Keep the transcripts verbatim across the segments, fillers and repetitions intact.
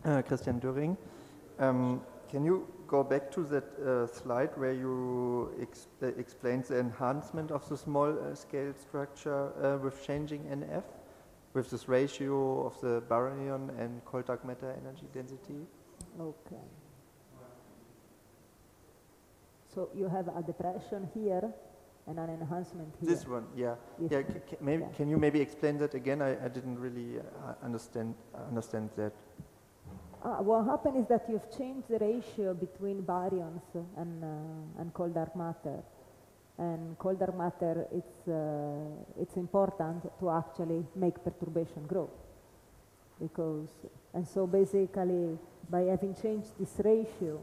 Uh, Christian Döring. Um, can you go back to that uh, slide where you ex uh, explained the enhancement of the small uh, scale structure uh, with changing N F, with this ratio of the baryon and cold dark matter energy density? Okay. So you have a depression here and an enhancement here. This one, yeah. Yes. Yeah. C maybe, Yeah. Can you maybe explain that again? I, I didn't really uh, understand understand that. Uh, what happened is that you've changed the ratio between baryons and, uh, and cold dark matter. And cold dark matter, it's, uh, it's important to actually make perturbation grow. Because, and so basically, by having changed this ratio,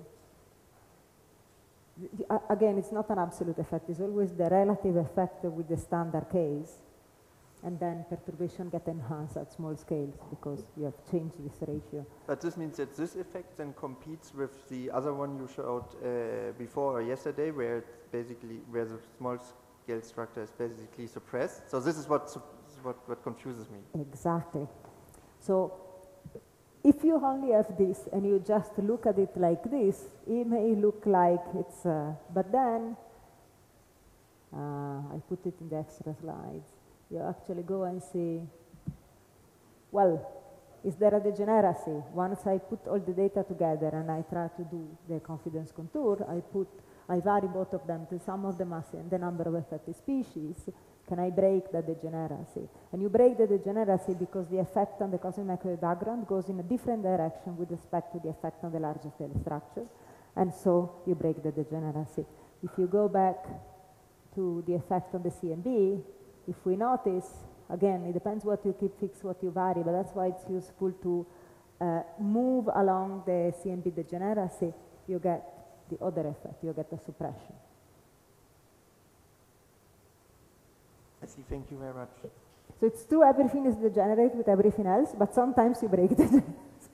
the, uh, again, it's not an absolute effect, it's always the relative effect with the standard case. And then perturbation get enhanced at small scales because you have changed this ratio. But this means that this effect then competes with the other one you showed uh, before or yesterday, where it's basically where the small scale structure is basically suppressed. So this is what what what confuses me. Exactly. So if you only have this and you just look at it like this, it may look like it's. Uh, but then uh, I put it in the extra slides. You actually go and see, well, is there a degeneracy? Once I put all the data together and I try to do the confidence contour, I put, I vary both of them to sum of the mass and the number of affected species. Can I break the degeneracy? And you break the degeneracy because the effect on the cosmic microwave background goes in a different direction with respect to the effect on the larger scale structure. And so you break the degeneracy. If you go back to the effect on the C M B, if we notice, again, it depends what you keep fixed, what you vary, but that's why it's useful to uh, move along the C M B degeneracy. You get the other effect, you get the suppression. I see, thank you very much. So it's true everything is degenerate with everything else, but sometimes you break the degeneracy.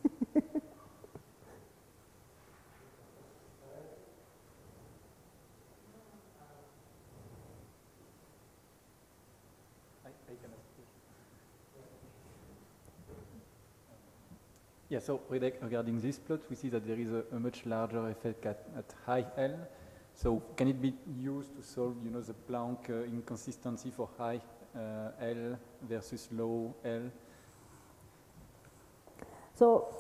Yeah, so regarding this plot, we see that there is a, a much larger effect at, at high L. So can it be used to solve, you know, the Planck uh, inconsistency for high uh, L versus low L? So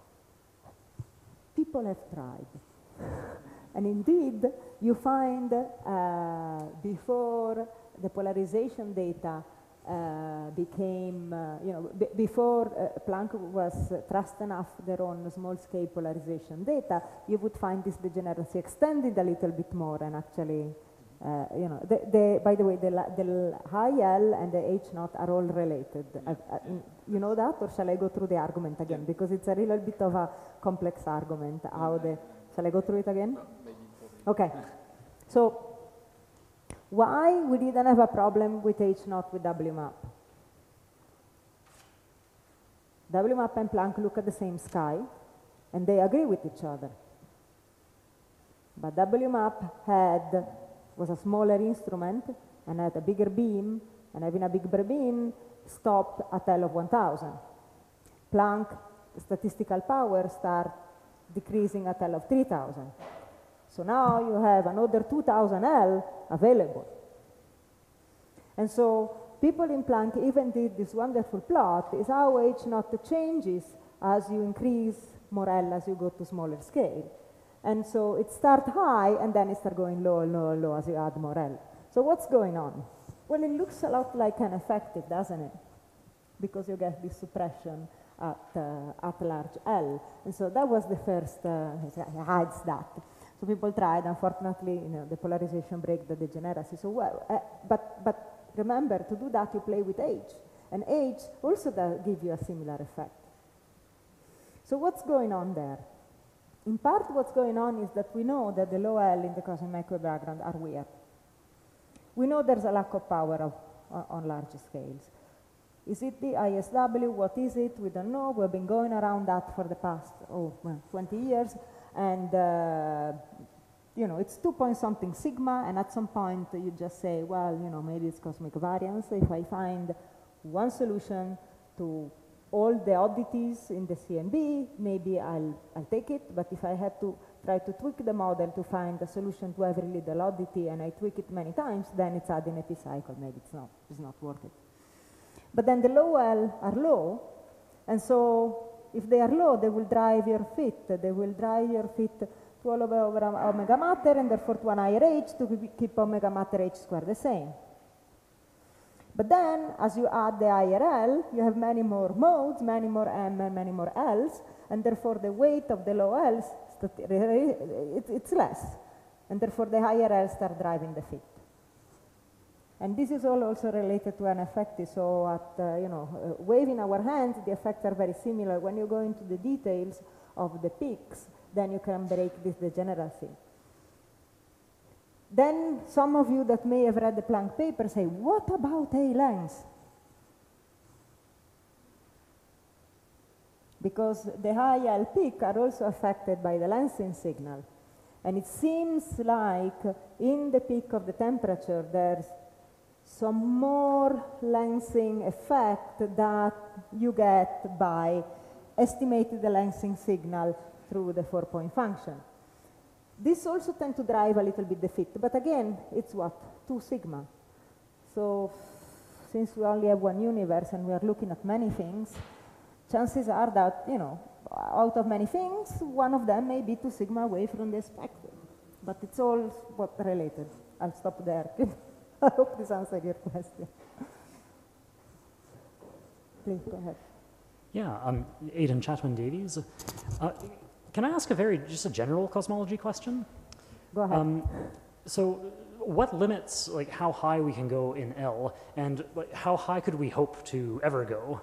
people have tried. And indeed, you find uh, before the polarization data Uh, became, uh, you know, b before uh, Planck was uh, trust enough their own small-scale polarization data, you would find this degeneracy extended a little bit more and actually, uh, you know, the, the, by the way, the, the high L and the H naught are all related. Uh, uh, you know that, or shall I go through the argument again? Because it's a little bit of a complex argument. How the, shall I go through it again? Okay. So, why we didn't have a problem with H naught with W map? W map and Planck look at the same sky and they agree with each other. But W map had, was a smaller instrument and had a bigger beam, and having a bigger beam stopped at L of one thousand. Planck statistical power start decreasing at L of three thousand. So now you have another two thousand L available. And so people in Planck even did this wonderful plot, is how H naught changes as you increase more L as you go to smaller scale. And so it starts high and then it starts going low, low, low as you add more L. So what's going on? Well, it looks a lot like an effective, doesn't it? Because you get this suppression at, uh, at large L. And so that was the first, uh, hides that. So people tried, unfortunately, you know, the polarization break the degeneracy. So, well, uh, but, but remember, to do that, you play with H. And H also does give you a similar effect. So what's going on there? In part, what's going on is that we know that the low L in the cosmic microwave background are weird. We know there's a lack of power of, uh, on larger scales. Is it the I S W? What is it? We don't know. We've been going around that for the past, oh, well, twenty years. And, uh, you know, it's two point something sigma, and at some point you just say, well, you know, maybe it's cosmic variance. If I find one solution to all the oddities in the C N B, maybe I'll, I'll take it, but if I have to try to tweak the model to find a solution to every little oddity and I tweak it many times, then it's adding a p-cycle, maybe it's not, it's not worth it. But then the low L are low, and so if they are low, they will drive your fit, they will drive your fit to all over, over omega matter, and therefore to an higher h to keep omega matter h squared the same. But then, as you add the higher L, you have many more modes, many more M and many more L's, and therefore the weight of the low L's, it's less. And therefore the higher L's start driving the fit. And this is all also related to an effect. So at, uh, you know, uh, waving our hands, the effects are very similar. When you go into the details of the peaks, then you can break this degeneracy. Then some of you that may have read the Planck paper say, what about A-lengths? Because the high L peak are also affected by the lensing signal. And it seems like in the peak of the temperature, there's some more lensing effect that you get by estimating the lensing signal through the four-point function. This also tends to drive a little bit the fit, but again, it's what? two sigma. So since we only have one universe and we are looking at many things, chances are that, you know, out of many things, one of them may be two sigma away from the spectrum. But it's all what related. I'll stop there. I hope this answered your question. Please, go ahead. Yeah, um, Aidan Chatwin Davies. Uh, Can I ask a very, just a general cosmology question? Go ahead. Um, so what limits like how high we can go in L, and like, how high could we hope to ever go?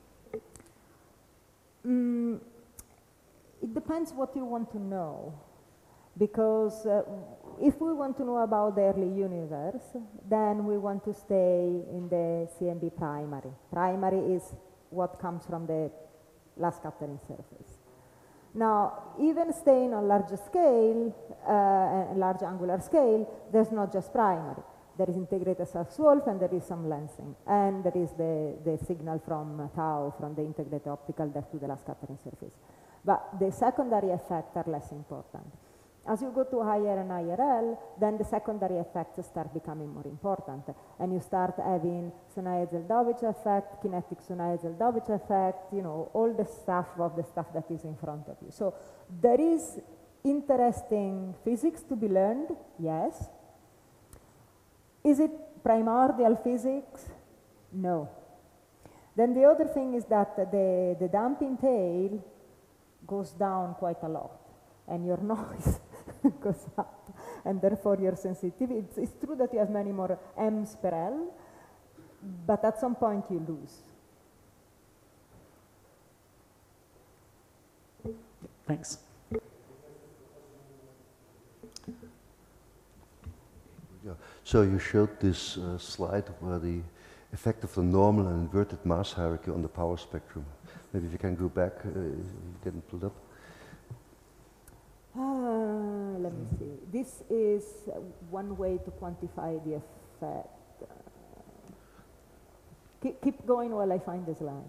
Mm, it depends what you want to know. Because uh, if we want to know about the early universe, then we want to stay in the C M B primary. Primary is what comes from the last scattering surface. Now, even staying on larger scale, uh, large angular scale, there's not just primary. There is integrated Sachs-Wolf and there is some lensing. And there is the, the signal from uh, tau, from the integrated optical depth to the last scattering surface. But the secondary effects are less important. As you go to higher and higher L, then the secondary effects start becoming more important. And you start having Sunyaev-Zeldovich effect, kinetic Sunyaev-Zeldovich effect, you know, all the stuff of the stuff that is in front of you. So there is interesting physics to be learned, yes. Is it primordial physics? No. Then the other thing is that the, the damping tail goes down quite a lot, and your noise goes up, and therefore your sensitivity. It's, it's true that you have many more M's per L, but at some point you lose. Thanks. Yeah. So you showed this uh, slide where the effect of the normal and inverted mass hierarchy on the power spectrum. Maybe if you can go back, uh, you didn't pull up. Uh, let me see. This is uh, one way to quantify the effect. Uh, keep, keep going while I find this line.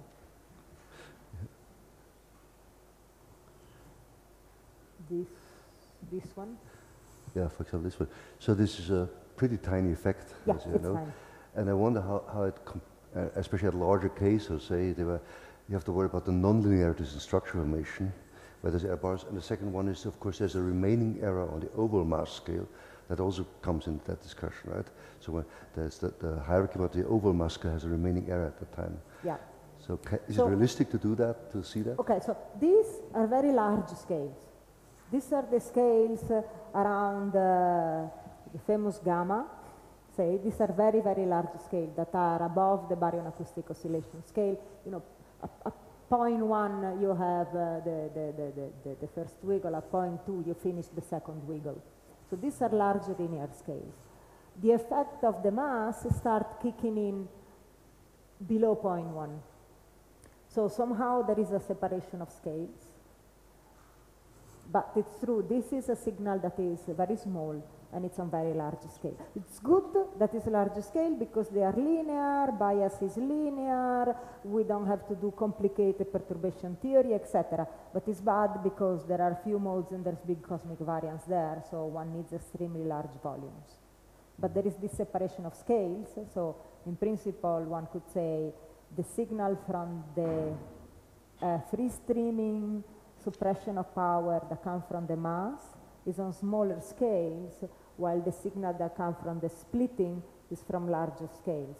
This, this one? Yeah, for example, this one. So this is a pretty tiny effect, yeah, as you it's know. tiny. And I wonder how, how it, com uh, especially at larger cases, say, they were, you have to worry about the nonlinearities in structure formation, where there's error bars. And the second one is, of course, there's a remaining error on the oval mass scale that also comes into that discussion, right? So when there's the, the hierarchy about the oval mass scale has a remaining error at the time. Yeah. So ca is so it realistic to do that, to see that? Okay, so these are very large scales. These are the scales uh, around uh, the famous gamma. Say, these are very, very large scale that are above the baryon acoustic oscillation scale. You know, at, at point one you have uh, the, the, the, the, the first wiggle, at point two you finish the second wiggle. So these are large linear scales. The effect of the mass start kicking in below point one. So somehow there is a separation of scales. But it's true, this is a signal that is very small, and it's on very large scale. It's good that it's large scale because they are linear, bias is linear, we don't have to do complicated perturbation theory, et cetera. But it's bad because there are few modes and there's big cosmic variance there, so one needs extremely large volumes. But there is this separation of scales, so in principle one could say the signal from the uh, free streaming suppression of power that comes from the mass is on smaller scales, while the signal that comes from the splitting is from larger scales.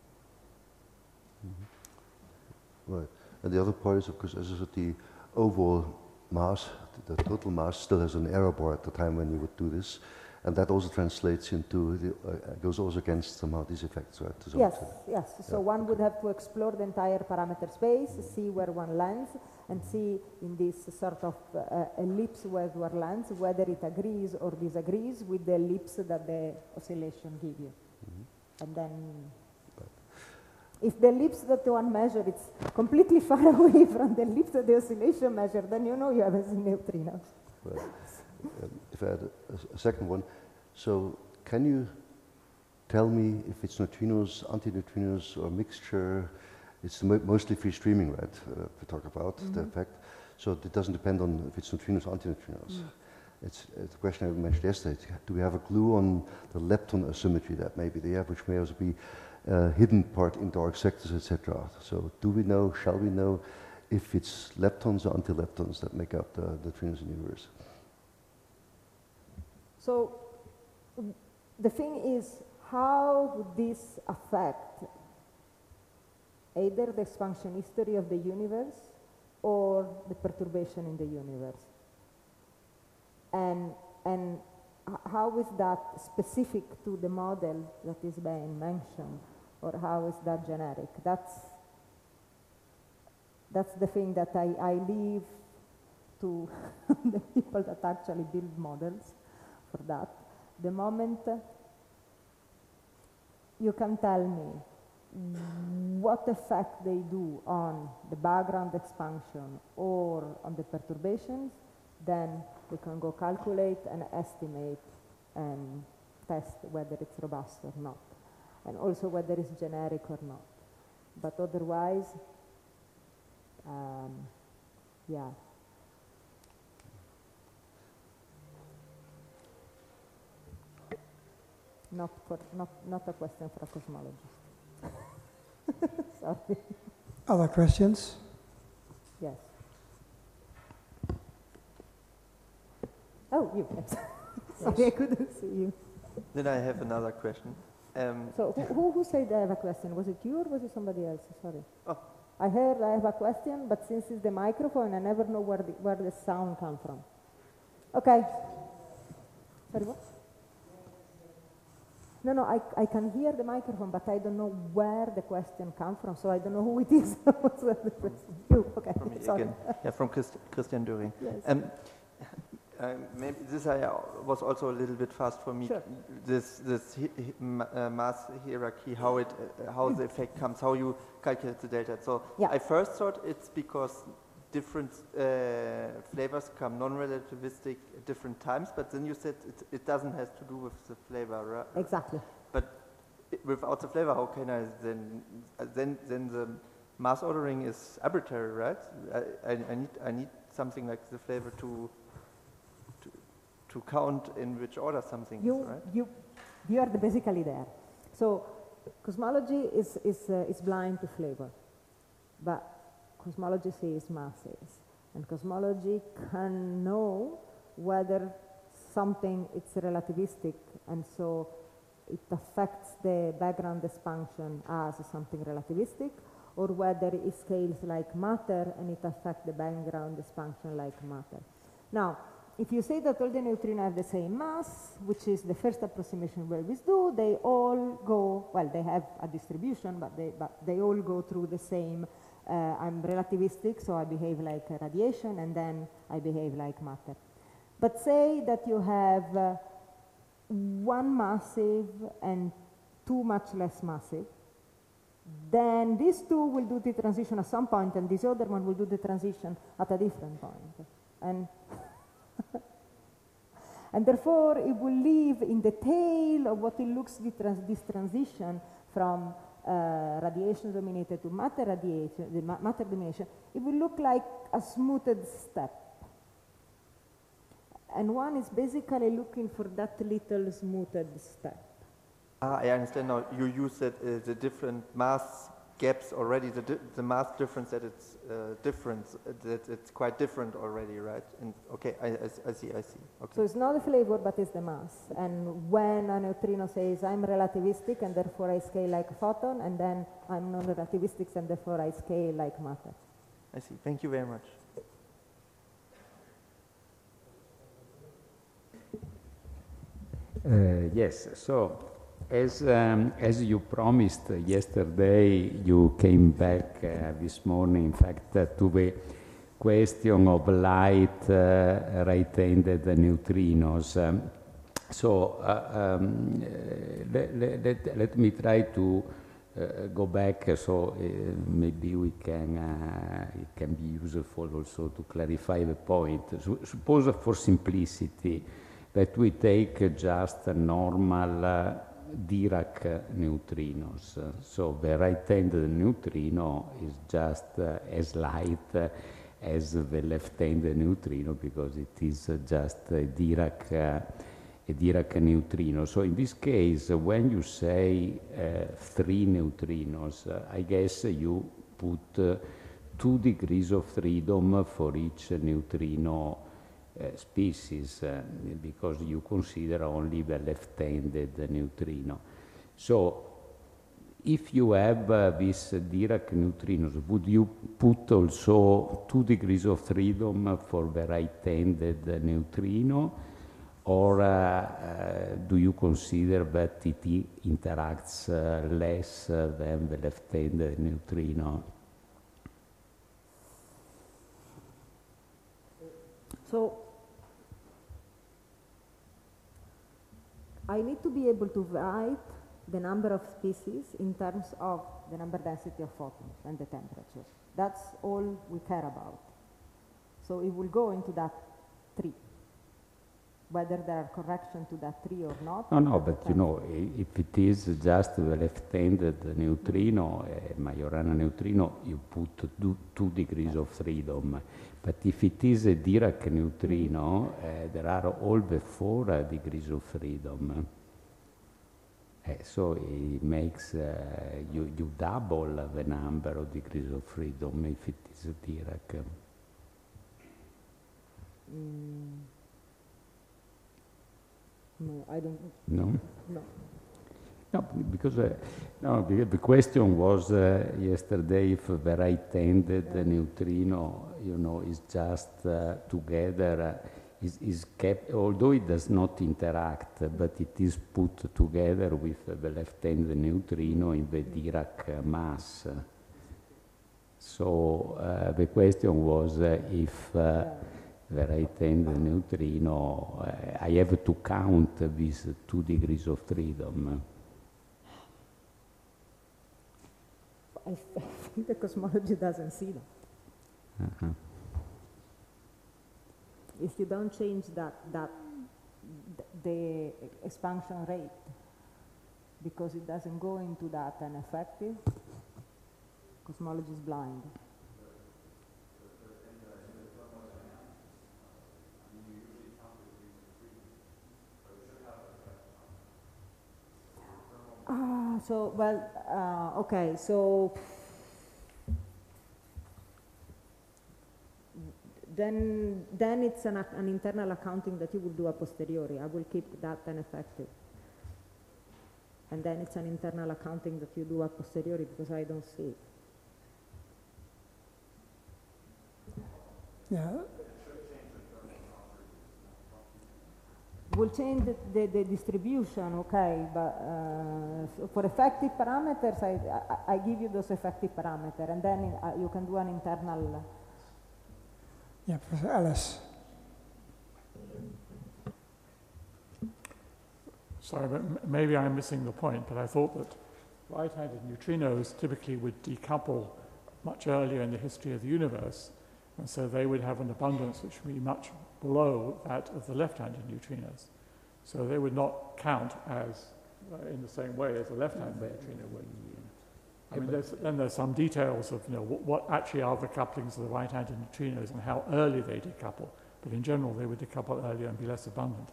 Mm-hmm. Right. And the other part is, of course, as I said, the overall mass, the, the total mass still has an error bar at the time when you would do this. And that also translates into, the, uh, goes also against somehow these effects, right? To Yes, extent. yes. So Yeah, one okay. would have to explore the entire parameter space, see where one lands, and see in this sort of uh, ellipse where one lands, whether it agrees or disagrees with the ellipse that the oscillation give you. Mm-hmm. And then, if the ellipse that one measures is completely far away from the ellipse that the oscillation measure, then you know you have a neutrino. Right. Um, if I had a, a second one, so can you tell me if it's neutrinos, antineutrinos, or mixture? It's mo mostly free streaming, right? Uh, we talk about mm-hmm. the effect. So it doesn't depend on if it's neutrinos or antineutrinos. Mm. It's, it's a question I mentioned yesterday. Do we have a clue on the lepton asymmetry that maybe they have, which may also be uh, hidden part in dark sectors, et cetera. So do we know, shall we know, if it's leptons or antileptons that make up the neutrinos in the universe? So the thing is, how would this affect either the expansion history of the universe or the perturbation in the universe? And, and how is that specific to the model that is being mentioned, or how is that generic? That's, that's the thing that I, I leave to the people that actually build models for that. The moment you can tell me what effect they do on the background expansion or on the perturbations, then we can go calculate and estimate and test whether it's robust or not, and also whether it's generic or not. But otherwise, um, yeah. Not, for, not, not a question for a cosmologist. Sorry. Other questions? Yes. Oh, you. Sorry, I couldn't see you. Then I have another question. Um, So who, who, who said I have a question? Was it you or was it somebody else? Sorry. Oh. I heard I have a question, but since it's the microphone, I never know where the, where the sound comes from. Okay. Sorry, what? No, no, I, I can hear the microphone, but I don't know where the question comes from, so I don't know who it is. What's the question? You, okay, from me sorry. again. Yeah, from Christ Christian Döring. Yes. Um, uh, maybe this I, uh, was also a little bit fast for me. Sure. This this hi hi ma uh, mass hierarchy, how it uh, how the effect comes, how you calculate the delta. So Yeah. I first thought it's because different uh, flavors come non-relativistic at different times, but then you said it, it doesn't have to do with the flavor, right? Exactly. But i without the flavor, how can I then uh, then then the mass ordering is arbitrary, right? I, I, I need I need something like the flavor to to to count in which order something You, is, right? you, you are the basically there. So cosmology is, is, uh, is blind to flavor, but cosmology sees masses, and cosmology can know whether something is relativistic, and so it affects the background expansion as something relativistic, or whether it scales like matter and it affects the background expansion like matter. Now, if you say that all the neutrinos have the same mass, which is the first approximation we always do, they all go, well, they have a distribution, but they, but they all go through the same, uh, I'm relativistic, so I behave like a radiation, and then I behave like matter. But say that you have uh, one massive and two much less massive, then these two will do the transition at some point, and this other one will do the transition at a different point. And And therefore, it will live in the tail of what it looks the trans this transition from uh, radiation dominated to matter radiation, the ma matter domination. It will look like a smoothed step. And one is basically looking for that little smoothed step. Ah, I understand now. You use that, uh, the different mass gaps already, the, di the mass difference that it's uh, different, uh, that it's quite different already, right? And okay, I, I, I see, I see. Okay. So it's not the flavor, but it's the mass. And when a neutrino says, I'm relativistic and therefore I scale like a photon, and then I'm non-relativistic and therefore I scale like matter. I see. Thank you very much. Uh, yes, so as, um, as you promised yesterday, you came back uh, this morning, in fact, uh, to the question of light uh, right-handed neutrinos. Um, so uh, um, let, let, let me try to uh, go back, uh, so uh, maybe we can, uh, it can be useful also to clarify the point. So, suppose for simplicity that we take just a normal uh, Dirac uh, neutrinos. Uh, so the right-handed neutrino is just uh, as light uh, as the left-handed neutrino because it is uh, just a Dirac, uh, a Dirac neutrino. So in this case, uh, when you say uh, three neutrinos, uh, I guess you put uh, two degrees of freedom for each neutrino Uh, species uh, because you consider only the left-handed neutrino. So if you have uh, these uh, Dirac neutrinos, would you put also two degrees of freedom for the right-handed uh, neutrino, or uh, uh, do you consider that it interacts uh, less uh, than the left-handed neutrino? So I need to be able to write the number of species in terms of the number density of photons and the temperature. That's all we care about. So it will go into that tree. Whether there are corrections to that tree or not. No, no, but you know, if it is just the left-handed neutrino, a Majorana neutrino, you put two, two degrees of freedom. But if it is a Dirac neutrino, uh, there are all the four uh, degrees of freedom. Uh, so it makes, uh, you, you double the number of degrees of freedom if it is a Dirac. Mm. No, I don't. No? No. No, because uh, no, the, the question was uh, yesterday if the right-handed yeah. neutrino, you know, is just uh, together, uh, is, is kept, although it does not interact, uh, but it is put together with uh, the left-handed neutrino in the Dirac uh, mass. So uh, the question was uh, if uh, yeah. the right-handed neutrino, uh, I have to count these two degrees of freedom. I think the cosmology doesn't see that. Uh-huh. If you don't change that, that the expansion rate, because it doesn't go into that and effective, cosmology is blind. Ah, so, well, uh, okay, so then, then it's an, an internal accounting that you will do a posteriori. I will keep that ineffective. And then it's an internal accounting that you do a posteriori because I don't see it. Yeah. We'll change the, the, the distribution, okay, but uh, so for effective parameters, I, I, I give you those effective parameters, and then in, uh, you can do an internal. Yeah, Professor Ellis. Sorry, but m maybe I'm missing the point, but I thought that right-handed neutrinos typically would decouple much earlier in the history of the universe, and so they would have an abundance which would be much below that of the left-handed neutrinos. So they would not count as uh, in the same way as a left-handed neutrino would. I mean, there's, then there's some details of you know what, what actually are the couplings of the right-handed neutrinos and how early they decouple. But in general, they would decouple earlier and be less abundant.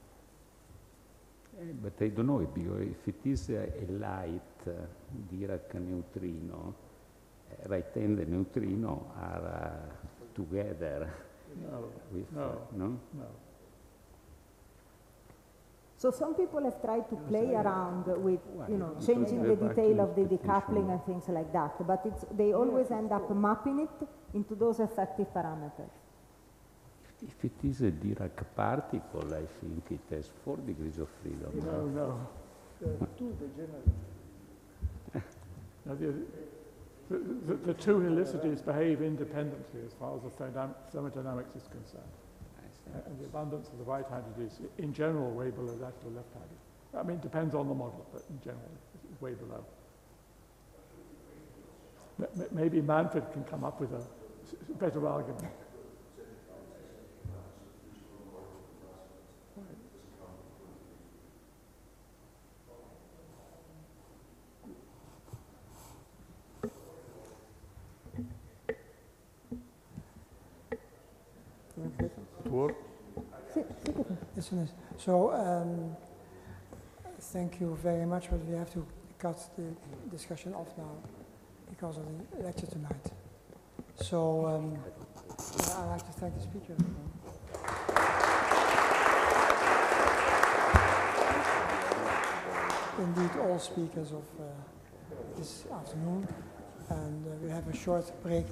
Eh, but I don't know if, because if it is a, a light uh, Dirac neutrino, uh, right-handed neutrino are uh, together. No, with, no, uh, no? no. So some people have tried to play around with, you know, Because changing the the detail of the vacuum decoupling and things like that, but it's, they always end up mapping it into those effective parameters. If it is a Dirac particle, I think it has four degrees of freedom. No, no. The two degenerate. Now, the, the, the, the two helicities behave independently as far as the thermodynam- thermodynamics is concerned. Uh, and the abundance of the right-handed is, in general, way below that of the left-handed. I mean, it depends on the model, but in general, it's way below. M- m- maybe Manfred can come up with a s- better argument. Yes, it is. So, um, thank you very much, but we have to cut the discussion off now because of the lecture tonight. So, um, I'd like to thank the speaker. Indeed, all speakers of uh, this afternoon. And uh, we have a short break